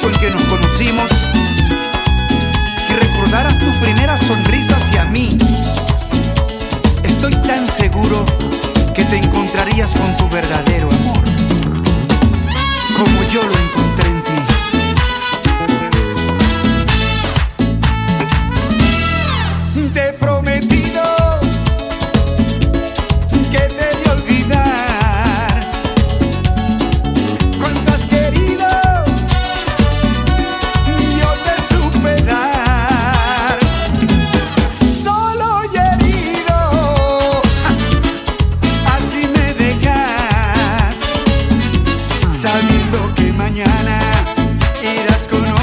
en que nos conocimos, si recordaras tu primera sonrisa hacia mí, estoy tan seguro que te encontrarías con tu verdadero amor, como yo lo encontré en ti. Te he prometido que te he de olvidar cuanto has querido, yo te supe dar, solo y herido, así me dejas, sabiendo que mañana irás con otro.